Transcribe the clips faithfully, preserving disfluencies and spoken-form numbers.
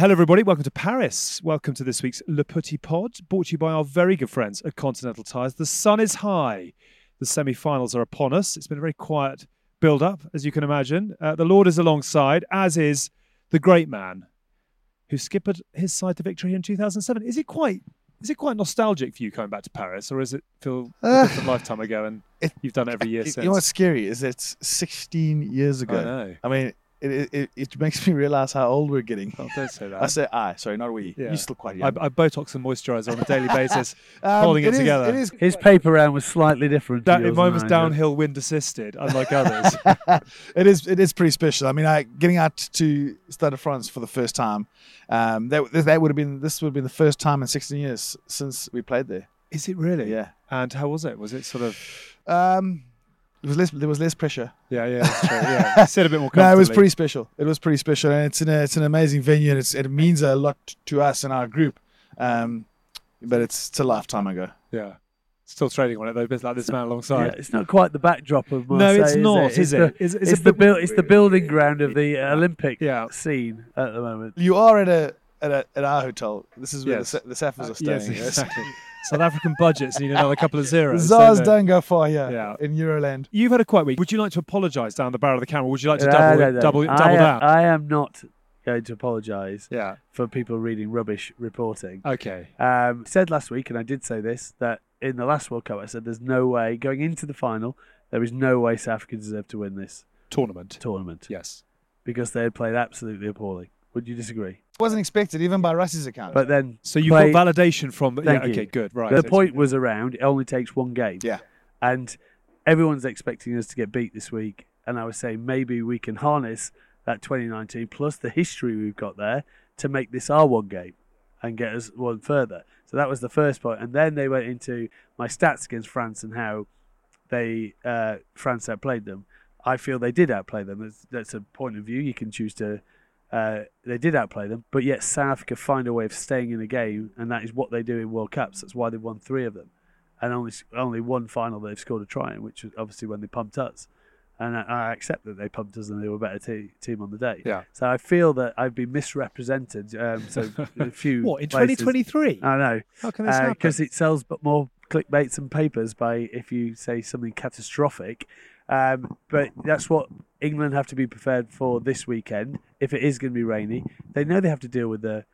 Hello, everybody. Welcome to Paris. Welcome to this week's Le Petit Pod, brought to you by our very good friends at Continental Tires. The sun is high. The semi-finals are upon us. It's been a very quiet build-up, as you can imagine. Uh, the Lord is alongside, as is the great man who skippered his side to victory in two thousand seven. Is it quite is it quite nostalgic for you coming back to Paris, or does it feel a Uh, different lifetime ago and it, you've done it every year you since? know what's scary is it's sixteen years ago. I know. I mean, it, it it makes me realize how old we're getting. Oh, don't say that. I say I, sorry, not we. Yeah. You're still quite I, young. I Botox and moisturiser on a daily basis, Um, holding it, is- together. It is. His paper round was slightly different. That, to yours mine and was mine, downhill wind assisted, unlike others. it is. It is pretty special. I mean, I, getting out to Stade de France for the first time. Um, that that would have been. This would have been the first time in sixteen years since we played there. Is it really? Yeah. And how was it? Was it sort of? Um, it was less. There was less pressure. Yeah, yeah, that's true. Yeah, you said a bit more comfortably. No, it was pretty special. It was pretty special, and it's an it's an amazing venue, and it's, it means a lot to us and our group. Um, but it's, it's a lifetime ago. Yeah, still trading on it though. Bit like this man Yeah, alongside. it's not quite the backdrop of No, Marseille. it's not, Is it? is It's it? the, It's, it's, it's a the bit- build. It's the building ground of the uh, Olympic Yeah. scene at the moment. You are at a at, a, at our hotel. This is where Yes. the, Sa- the Saffers are staying. Yes, yes. exactly. South African budgets need another couple of The zeros. Zars don't they? don't go far here Yeah. in Euroland. You've had a quiet week. Would you like to apologise down the barrel of the camera? Would you like to No, double no, no. double I, double am- down? I am not going to apologise Yeah. for people reading rubbish reporting. Okay. Um, said last week, and I did say this, that in the last World Cup, I said there's no way going into the final. There is no way South Africa deserved to win this Tournament. tournament Yes. because they had played absolutely appalling. Would you disagree? Wasn't expected even by Russ's account. But then, So you've play- got validation from. Yeah. Thank you. Okay. Good. Right. the It's- point was around. It only takes one game. yeah, And everyone's expecting us to get beat this week. And I was saying maybe we can harness that twenty nineteen plus the history we've got there to make this our one game and get us one further. So that was the first point. And then they went into my stats against France and how they uh, France outplayed them. I feel they did outplay them. That's, that's a point of view. You can choose to. Uh, they did outplay them, but yet South Africa find a way of staying in a game, and that is what they do in World Cups. That's why they've won three of them. And only only one final they've scored a try in, which was obviously when they pumped us. And I, I accept that they pumped us and they were a better te- team on the day. Yeah. So I feel that I've been misrepresented. Um, so a few What in places- twenty twenty-three? I know, How can this happen? because it sells but more clickbaits and papers by if you say something catastrophic. Um, but that's what England have to be prepared for this weekend. If it is going to be rainy, they know they have to deal with the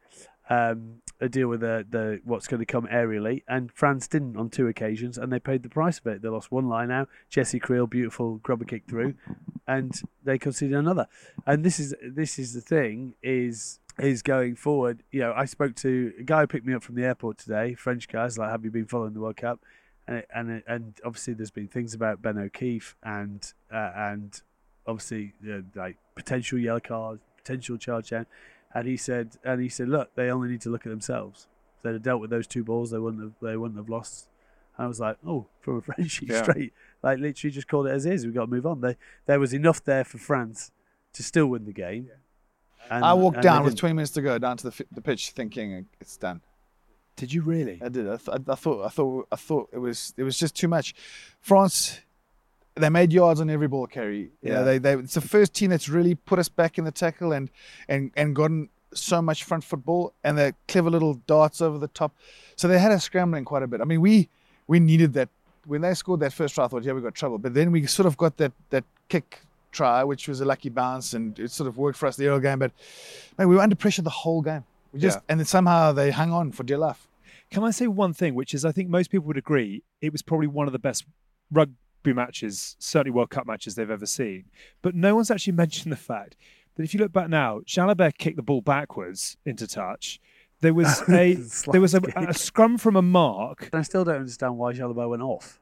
um, uh, deal with the, the what's going to come aerially. And France didn't on two occasions, and they paid the price of it. They lost one line out. Jesse Creel, beautiful grubber kick through, and they conceded another. And this is this is the thing is. Is going forward. You know, I spoke to a guy who picked me up from the airport today. French guys, like, have you been following the World Cup? And and and obviously, there's been things about Ben O'Keefe and uh, and obviously uh, like potential yellow card, potential charge down. And he said, and he said, look, they only need to look at themselves. If they'd have dealt with those two balls, they wouldn't have they wouldn't have lost. And I was like, oh, from a Frenchie Yeah. straight, like literally just called it as is. We've got to move on. They, there was enough there for France to still win the game. And, I walked and down they with didn't. twenty minutes to go down to the, fi- the pitch, thinking it's done. Did you really? I did. I, th- I thought. I thought. I thought it was. It was just too much. France. They made yards on every ball carry. You Yeah. know, they, they. It's the first team that's really put us back in the tackle and and and gotten so much front football and the clever little darts over the top. So they had us scrambling quite a bit. I mean, we we needed that when they scored that first try. I thought, yeah, we got trouble. But then we sort of got that that kick try, which was a lucky bounce, and it sort of worked for us the early game. But man, we were under pressure the whole game. We just Yeah. and then somehow they hung on for dear life. Can I say one thing, which is I think most people would agree it was probably one of the best rugby matches, certainly World Cup matches they've ever seen. But no one's actually mentioned the fact that if you look back now, Jalabert kicked the ball backwards into touch. There was a Slight there was a, kick. a scrum from a mark. I still don't understand why Jalabert went off.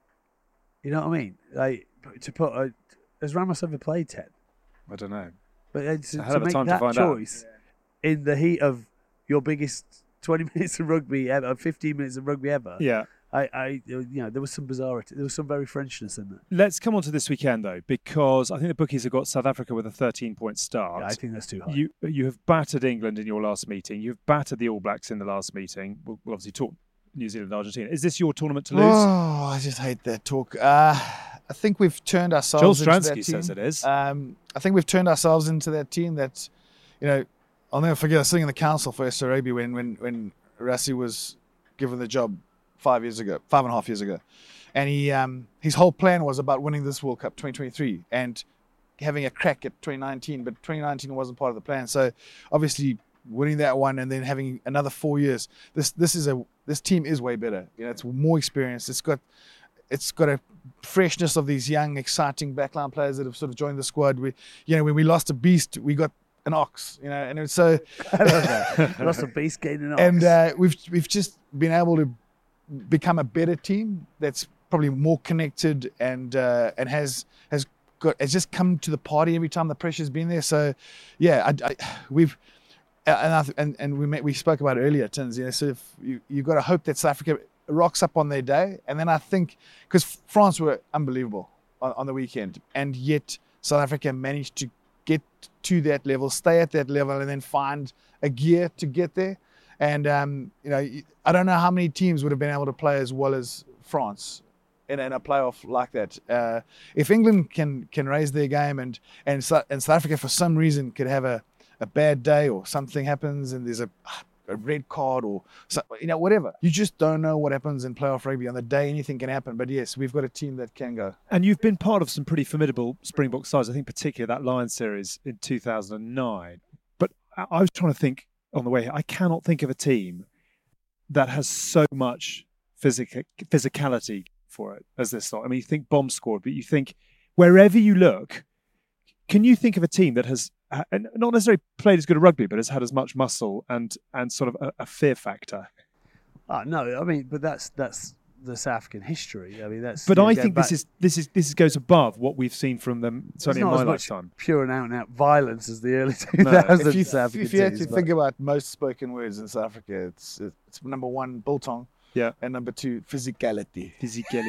You know what I mean? Like to put a, has Ramos ever played ten? I don't know. But uh, to, a hell to of a make time to that find out. choice in the heat of your biggest twenty minutes of rugby ever, fifteen minutes of rugby ever. Yeah. I, I, you know, there was some bizarrity. There was some very Frenchness in there. Let's come on to this weekend though, because I think the bookies have got South Africa with a thirteen-point start. Yeah, I think that's too high. You you have battered England in your last meeting. You've battered the All Blacks in the last meeting. We'll, we'll obviously talk New Zealand and Argentina. Is this your tournament to lose? Oh, I just hate that talk. Uh, I think we've turned Joel ourselves into that Stransky team. says it is. Um, I think we've turned ourselves into that team that, you know, I'll never forget. I was sitting in the council for S R A B when when when Rassie was given the job five years ago, five and a half years ago, and he um, his whole plan was about winning this World Cup twenty twenty-three and having a crack at twenty nineteen, but twenty nineteen wasn't part of the plan. So obviously winning that one and then having another four years. This this is a this team is way better. You know, it's more experienced. It's got it's got a freshness of these young, exciting backline players that have sort of joined the squad. We, you know, when we lost a beast, we got an ox. You know, and it's so I love that. Lost a beast, gained an ox. and uh, we've we've just been able to become a better team that's probably more connected and uh, and has has got has just come to the party every time the pressure's been there. So yeah, I, I, we've and I, and and we met, we spoke about it earlier, Tins. You know, so if you you've got to hope that South Africa rocks up on their day, and then I think because France were unbelievable on, on the weekend, and yet South Africa managed to get to that level, stay at that level, and then find a gear to get there. And um, you know, I don't know how many teams would have been able to play as well as France in, in a playoff like that. Uh, if England can can raise their game, and and and South Africa for some reason could have a, a bad day or something happens, and there's a a red card or so, you know, whatever. You just don't know what happens in playoff rugby. On the day, anything can happen. But yes, we've got a team that can go. And you've been part of some pretty formidable Springbok sides. I think particularly that Lions series in two thousand nine. But I was trying to think on the way here, I cannot think of a team that has so much physic- physicality for it as this lot. I mean, you think bomb squad, but you think wherever you look, can you think of a team that has and not necessarily played as good a rugby, but has had as much muscle and and sort of a, a fear factor? Oh, no, I mean, but that's that's the South African history. I mean, that's. But you know, I going think back- this is this is this goes above what we've seen from them It's certainly in not my as much lifetime. pure and out and out violence as the early two No. thousands If you, South African if you had teams, to but- think about most spoken words in South Africa, it's it's number one, biltong. Yeah. And number two, physicality. Physicality.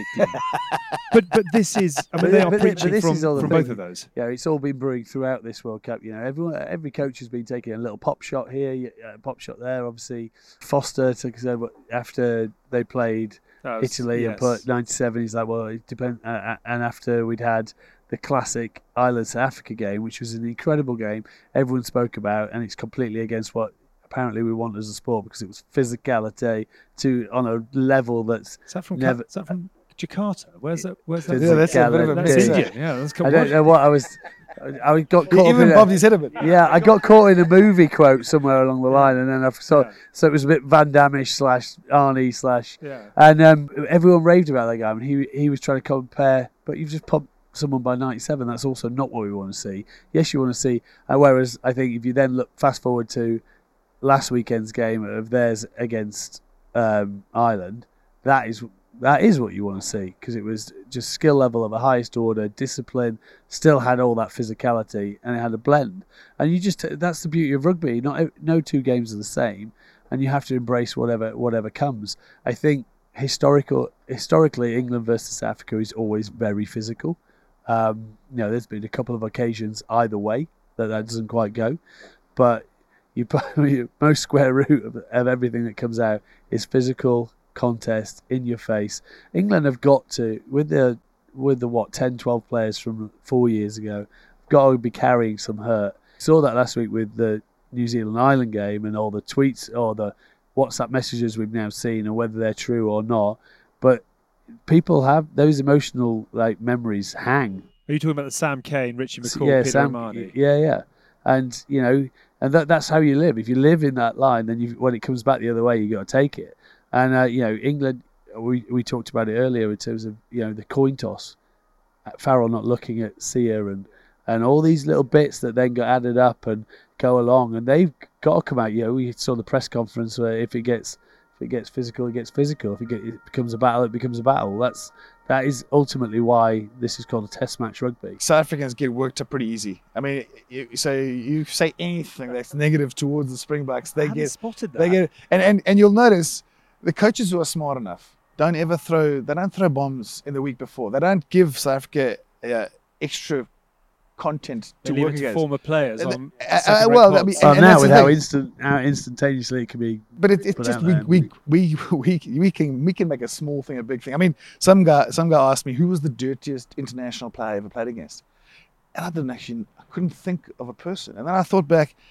but but this is I mean But they thi- are but thi- but preaching this from, is all the from thing. both of those. Yeah, it's all been brewing throughout this World Cup. You know, everyone, every coach has been taking a little pop shot here, a pop shot there. Obviously, Foster took us over after they played That was- Italy and yes. put ninety-seven. He's like, well, it depends. Uh, uh, and after we'd had the classic Ireland South Africa game, which was an incredible game, everyone spoke about, and it's completely against what apparently we want as a sport because it was physicality to on a level that's Is that from never. Is that from Jakarta? Where's that? Where's that? Yeah, from? that's a bit of a That's mix. Indian. Yeah, that's I don't know what I was. I I got caught. up Even in a- bobbed his head a bit. Yeah, I got caught in a movie quote somewhere along the line, and then I saw. Yeah. So it was a bit Van Damme slash Arnie slash, Yeah. and um, everyone raved about that guy. And he he was trying to compare, but you've just pumped someone by ninety-seven. That's also not what we want to see. Yes, you want to see. Uh, whereas I think if you then look fast forward to last weekend's game of theirs against um, Ireland, that is that is what you want to see because it was just skill level of the highest order, discipline, still had all that physicality, and it had a blend. And you just that's the beauty of rugby. Not ev- no two games are the same, and you have to embrace whatever whatever comes. I think historical historically England versus South Africa is always very physical. Um, you know, there's been a couple of occasions either way that that doesn't quite go, but you most square root of, of everything that comes out is physical contest in your face. England have got to with the with the what ten, twelve players from four years ago, got to be carrying some hurt. Saw that last week with the New Zealand Ireland game and all the tweets or the WhatsApp messages we've now seen and whether they're true or not. But people have those emotional like memories hang. Are you talking about the Sam Kane, Richie McCaw, yeah, Peter Sam, O'Mahony? yeah, yeah. And you know, and that that's how you live. If you live in that line, then you, when it comes back the other way, you got to take it. And uh, you know, England. We we talked about it earlier in terms of you know the coin toss, Farrell not looking at Sia and and all these little bits that then got added up and go along, and they've got to come out. You know, we saw the press conference where if it gets if it gets physical, it gets physical. If it, get, it becomes a battle, it becomes a battle. That's that is ultimately why this is called a Test match rugby. South Africans get worked up pretty easy. I mean, you, so you say anything that's negative towards the Springboks, they I hadn't get spotted that. they get, and, and and you'll notice the coaches who are smart enough don't ever throw. They don't throw bombs in the week before. They don't give South Africa uh, extra content They to leave work it to against. former players Uh, on uh, second-rate well, I pots. mean, Oh, and now that's the with how thing. instant, how instantaneously it can be. But it, it put just out we, there. we we we we can we can make a small thing a big thing. I mean, some guy some guy asked me who was the dirtiest international player I ever played against, and I didn't actually I couldn't think of a person. And then I thought back,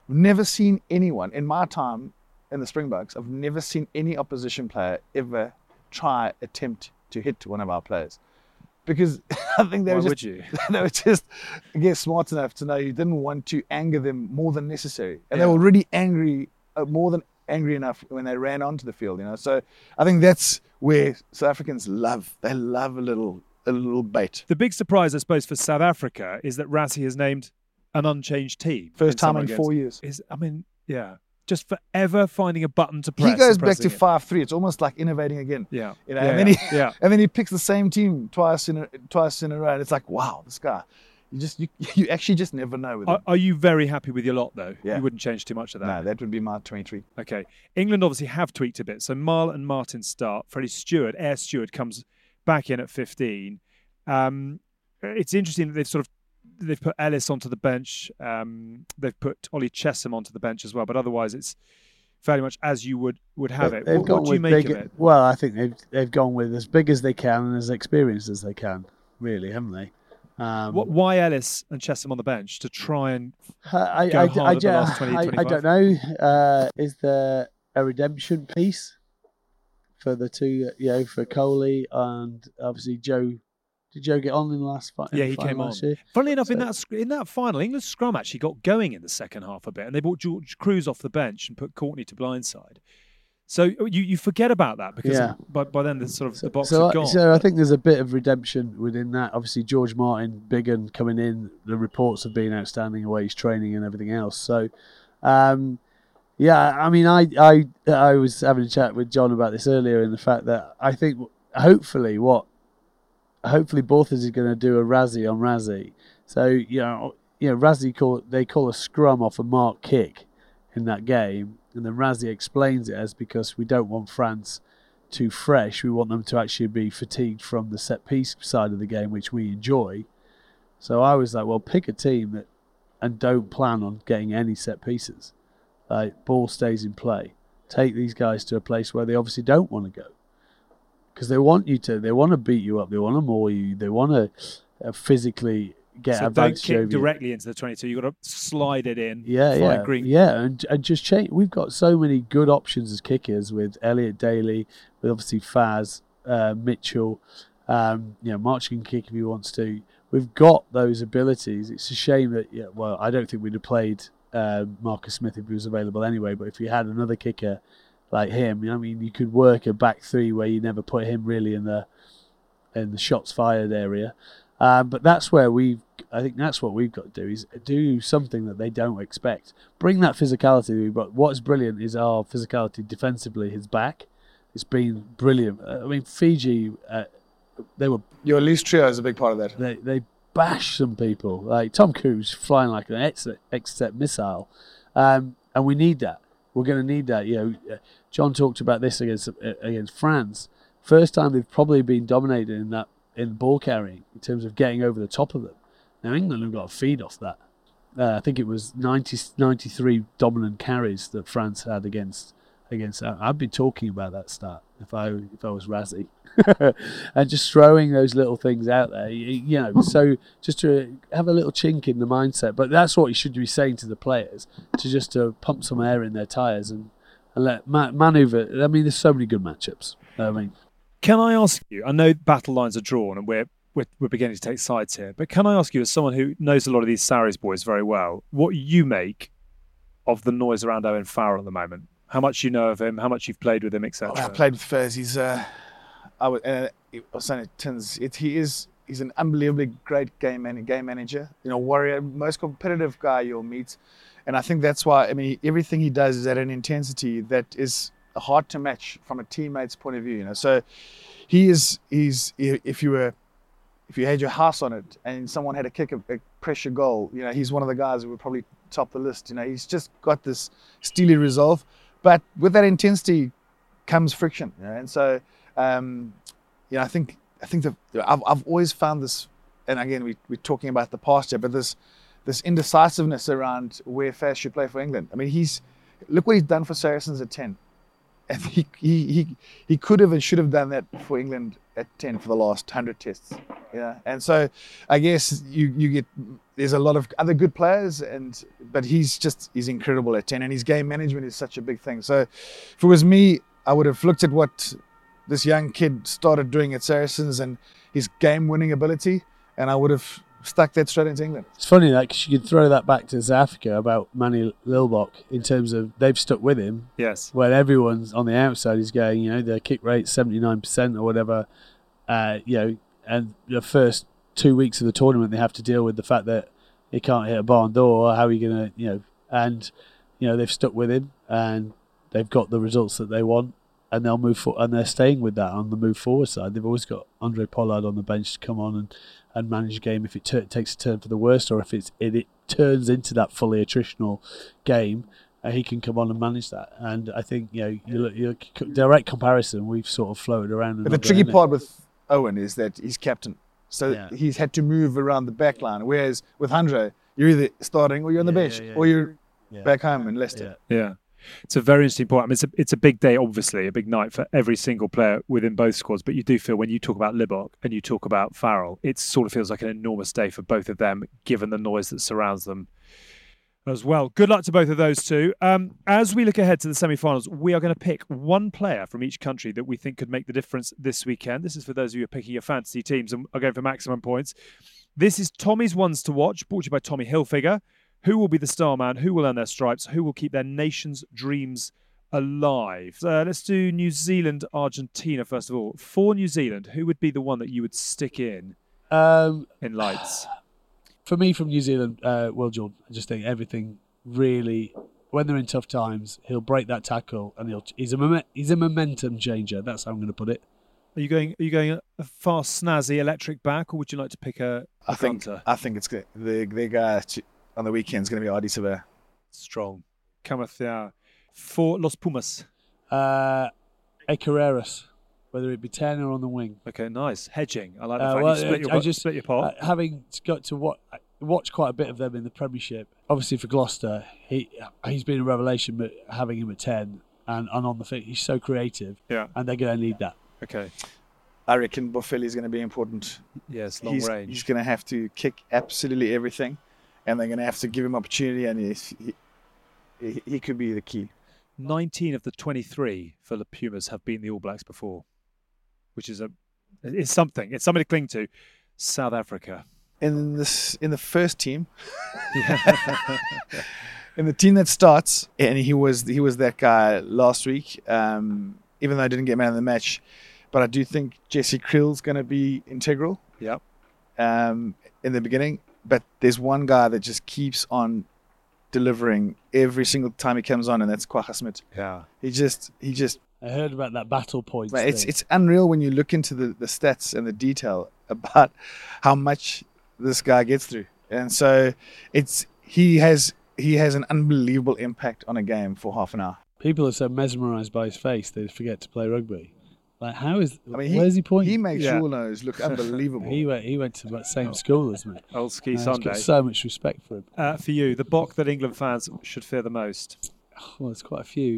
I've never seen anyone in my time in the Springboks. I've never seen any opposition player ever try attempt to hit one of our players, because I think they Why were would just you? they were just I guess smart enough to know you didn't want to anger them more than necessary, and Yeah. they were already angry, uh, more than angry enough when they ran onto the field. You know, so I think that's where South Africans love. They love a little a little bait. The big surprise, I suppose, for South Africa is that Rassie has named an unchanged team. First time summer in games. four years. Is I mean, yeah, just forever finding a button to press. He goes and back to pressing it. five three. It's almost like innovating again. Yeah, You know, yeah, and then yeah, he yeah. and then he picks the same team twice in a, twice in a row. And it's like, wow, this guy. You just you, you actually just never know with him. Are, are you very happy with your lot though? Yeah. You wouldn't change too much of that. No, that would be my twenty-three. Okay. England obviously have tweaked a bit. So Marl and Martin start. Freddie Stewart, Air Stewart, comes back in at fifteen. Um, it's interesting that they've sort of they've put Ellis onto the bench. Um, they've put Ollie Chesham onto the bench as well. But otherwise, it's fairly much as you would would have it. They've What, gone what do you with make big, of it? Well, I think they've they've gone with as big as they can and as experienced as they can, really, haven't they? Um, What, why Ellis and Chesham on the bench to try and I, go I, hard I, at the last I, twenty, I, I twenty-five? don't know. Uh, is there a redemption piece for the two? You know, for Coley and obviously Joe. Did Joe get on in the last fight? Yeah, he came on. Funnily enough, in So- that sc- in that final, England's scrum actually got going in the second half a bit, and they brought George Cruz off the bench and put Courtney to blindside. So you, you forget about that because Yeah. by, by then the sort of the box so, had gone. so I think there's a bit of redemption within that. Obviously, George Martin, Biggin coming in, the reports have been outstanding, the way he's training and everything else. So, um, yeah, I mean, I, I I was having a chat with John about this earlier, in the fact that I think hopefully what hopefully Borthers is going to do a Rassie on Rassie. So you know, you know, Rassie call they call a scrum off a mark kick in that game. And then Rassie explains it as because we don't want France too fresh. We want them to actually be fatigued from the set piece side of the game, which we enjoy. So I was like, well, pick a team that and don't plan on getting any set pieces. Like, ball stays in play. Take these guys to a place where they obviously don't want to go. Because they want you to, they want to beat you up, they want to maul you, they want to uh, physically get so don't advantage kick over you. directly into the twenty-two. You've got to slide it in. Yeah, find yeah, green. yeah, and and just change. We've got so many good options as kickers with Elliot Daly, with obviously Faz, uh, Mitchell. Um, you know, March can kick if he wants to. We've got those abilities. It's a shame that, yeah, well, I don't think we'd have played uh, Marcus Smith if he was available anyway. But if you had another kicker like him, I mean, you could work a back three where you never put him really in the in the shots fired area. Um, but that's where we've, I think that's what we've got to do, is do something that they don't expect. Bring that physicality that we've got. What's brilliant is our physicality defensively is back. It's been brilliant. I mean, Fiji, uh, they were Your loose trio is a big part of that. they they bashed some people. Like Tom Cruise flying like an X-Step missile, um, and we need that. We're going to need that. You know, John talked about this against against France. First time they've probably been dominated in that in ball carrying in terms of getting over the top of them. Now England have got a feed off that. Uh, I think it was ninety, ninety-three dominant carries that France had against against. I'd be talking about that stat if I if I was Rassie, and just throwing those little things out there. You, you know, so just to have a little chink in the mindset. But that's what you should be saying to the players, to just to pump some air in their tyres and and let ma- manoeuvre. I mean, there's so many good matchups. I mean. Can I ask you, I know battle lines are drawn and we're, we're we're beginning to take sides here, but can I ask you, as someone who knows a lot of these Sarries boys very well, what you make of the noise around Owen Farrell at the moment? How much you know of him, how much you've played with him, et cetera? Oh, I played with Faz. He's, uh, I was, uh, I was saying it, Tins, it, he is, he's an unbelievably great game man, game manager. You know, warrior, most competitive guy you'll meet, and I think that's why. I mean, everything he does is at an intensity that is hard to match from a teammate's point of view. You know, so he is. He's if you were, if you had your house on it and someone had to kick a, a pressure goal, you know, he's one of the guys who would probably top the list. You know, he's just got this steely resolve, but with that intensity comes friction. You know, and so. Um, you know, I think I think that I've I've always found this, and again we we're talking about the past here, but this this indecisiveness around where Faz should play for England. I mean, he's look what he's done for Saracens at ten. and he, he he he could have and should have done that for England at ten for the last hundred tests. Yeah, and so I guess you you get there's a lot of other good players, and but he's just he's incredible at ten, and his game management is such a big thing. So if it was me, I would have looked at what this young kid started doing at Saracens and his game winning ability, and I would have stuck that straight into England. It's funny that because you could throw that back to South Africa about Manny Lilbok in terms of they've stuck with him. Yes. When everyone's on the outside is going, you know, their kick rate seventy-nine percent or whatever, uh, you know, and the first two weeks of the tournament they have to deal with the fact that he can't hit a barn door. How are you going to, you know, and, you know, they've stuck with him and they've got the results that they want. And they'll move for, and they're staying with that on the move forward side. They've always got Andre Pollard on the bench to come on and, and manage a game if it tur- takes a turn for the worst, or if it's, it, it turns into that fully attritional game, uh, he can come on and manage that. And I think, you know, you look, you look, direct comparison, we've sort of floated around. But the tricky part with Owen is that he's captain, so Yeah. he's had to move around the back line. Whereas with Andre, you're either starting or you're on the Yeah, bench, yeah, yeah. or you're Yeah. back home in Leicester. Yeah. Yeah. It's a very interesting point. I mean, it's a, it's a big day, obviously, a big night for every single player within both squads. But you do feel when you talk about Lilbok and you talk about Farrell, it sort of feels like an enormous day for both of them, given the noise that surrounds them as well. Good luck to both of those two. Um, as we look ahead to the semi-finals, we are going to pick one player from each country that we think could make the difference this weekend. This is for those of you who are picking your fantasy teams and are going for maximum points. This is Tommy's Ones to Watch, brought to you by Tommy Hilfiger. Who will be the star man? Who will earn their stripes? Who will keep their nation's dreams alive? Uh, let's do New Zealand, Argentina first of all. For New Zealand, who would be the one that you would stick in Um, in lights? for me, from New Zealand, uh, Will Jordan, I just think everything really, when they're in tough times, he'll break that tackle and he'll he's a momen- he's a momentum changer. That's how I'm going to put it. Are you going? Are you going a fast, snazzy electric back, or would you like to pick a, a I think grunter? I think it's good. The the guy on the weekend is going to be Ardie Savea. Strong. Cometh there. For Los Pumas. Uh, A Carreras, whether it be ten or on the wing. Okay, nice. Hedging. I like the Uh, fact well, you split your, I bo- just- split your pot. Uh, having got to watch, watch quite a bit of them in the Premiership. Obviously for Gloucester, he he's been a revelation, but having him at ten and, and on the fit, he's so creative, yeah. and they're going to need that. Okay. I reckon Boffelli is going to be important. Yes, long he's, range. He's going to have to kick absolutely everything, and they're going to have to give him opportunity, and he's, he, he he could be the key. nineteen of the twenty-three for the Pumas have been the All Blacks before, which is a it's something. It's something to cling to. South Africa. In this in the first team, in the team that starts, and he was he was that guy last week. Um, even though I didn't get man of the match, but I do think Jesse Krill's going to be integral. Yep. Um, in the beginning, but there's one guy that just keeps on delivering every single time he comes on, and that's Kwagga Smith. Yeah. He just he just I heard about that battle points. But it's thing. it's unreal when you look into the, the stats and the detail about how much this guy gets through. And so it's he has he has an unbelievable impact on a game for half an hour. People are so mesmerised by his face they forget to play rugby. Like, how is? I mean, he, where's he pointing? He makes Yeah. your nose look unbelievable. He went. He went to the same school as me. Old Ski And I've Sunday. got so much respect for him. Uh, for you, the Bok that England fans should fear the most. Well, there's quite a few.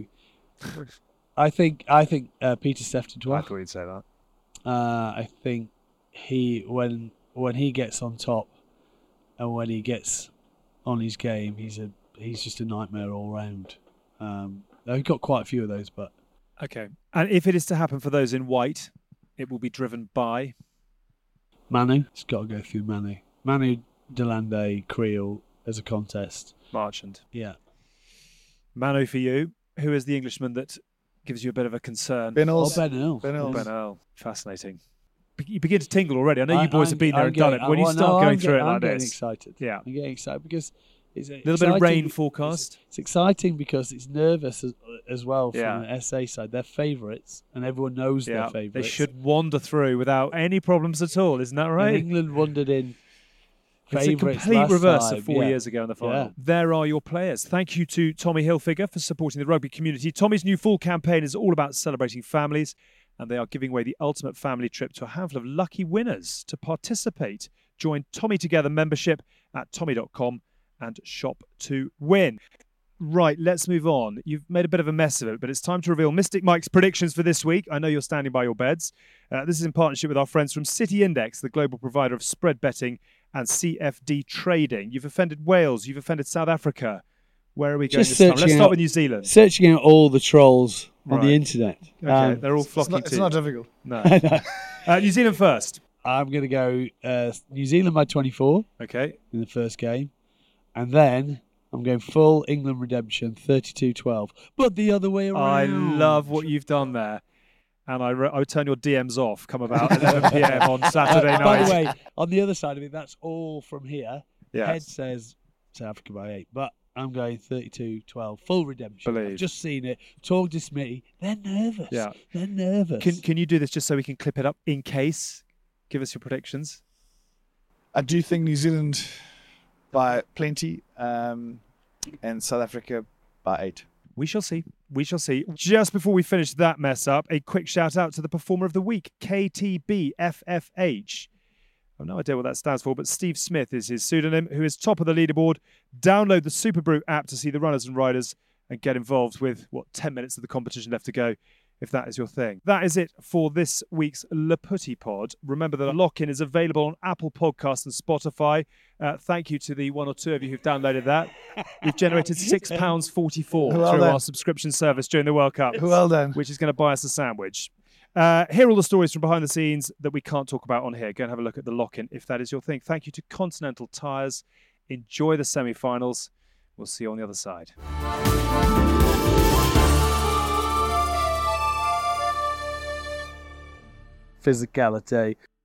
I think. I think uh, Peter Stefton I thought you'd say that. Uh, I think he when when he gets on top and when he gets on his game, he's a he's just a nightmare all round. Um, I've got quite a few of those, but Okay. And if it is to happen for those in white, it will be driven by. Manu, it's got to go through Manu. Manu, Delande, Creel as a contest. Marchand. Yeah, Manu for you. Who is the Englishman that gives you a bit of a concern? Ben or Earls. Ben Earl. Ben Earls. Ben Earl. Fascinating. Be- You begin to tingle already. I know I- you boys I'm- have been there I'm and done getting- it. When you well, start no, going I'm through get- it like I'm getting this. excited. Yeah. I'm getting excited because it's a little bit of rain exciting- forecast. It's, it's exciting because it's nervous as, as well from Yeah. the S A side. They're favourites, and everyone knows Yeah. they're favourites. They should wander through without any problems at all. Isn't that And right? England wandered in It's a favourites complete last reverse time, of four yeah. years ago in the final. Yeah. There are your players. Thank you to Tommy Hilfiger for supporting the rugby community. Tommy's new fall campaign is all about celebrating families, and they are giving away the ultimate family trip to a handful of lucky winners. To participate, join Tommy Together membership at tommy dot com and shop to win. Right, let's move on. You've made a bit of a mess of it, but it's time to reveal Mystic Mike's predictions for this week. I know you're standing by your beds. Uh, this is in partnership with our friends from City Index, the global provider of spread betting and C F D trading. You've offended Wales. You've offended South Africa. Where are we going Just this time? Let's start out, with New Zealand. Searching out all the trolls on Right. the internet. Okay, Um, they're all It's flocking not, to it's you. not difficult. No. uh, New Zealand first. I'm going to go uh, New Zealand by twenty-four Okay. in the first game. And then I'm going full England redemption, thirty-two twelve. But the other way around. I love what you've done there. And I, re- I would turn your D Ms off come about eleven p.m. on Saturday Uh, night. by the way, on the other side of it, that's all from here. yeah. Head says South Africa by eight. But I'm going thirty-two twelve, full redemption. Believe. I've just seen it. Talk to me. They're nervous. Yeah. They're nervous. Can Can you do this just so we can clip it up in case? Give us your predictions. I do think New Zealand by plenty, um, and South Africa by eight. We shall see. We shall see. Just before we finish that mess up, a quick shout out to the performer of the week, K T B F F H. I have no idea what that stands for, but Steve Smith is his pseudonym, who is top of the leaderboard. Download the Super Brew app to see the runners and riders and get involved with, what, ten minutes of the competition left to go, if that is your thing. That is it for this week's Le Petit Pod. Remember that a lock-in is available on Apple Podcasts and Spotify. Uh, thank you to the one or two of you who've downloaded that. We've generated six pounds forty-four Well through done. our subscription service during the World Cup, Well done. which is going to buy us a sandwich. Uh, here are all the stories from behind the scenes that we can't talk about on here. Go and have a look at the lock-in if that is your thing. Thank you to Continental Tires. Enjoy the semi-finals. We'll see you on the other side. Physicality.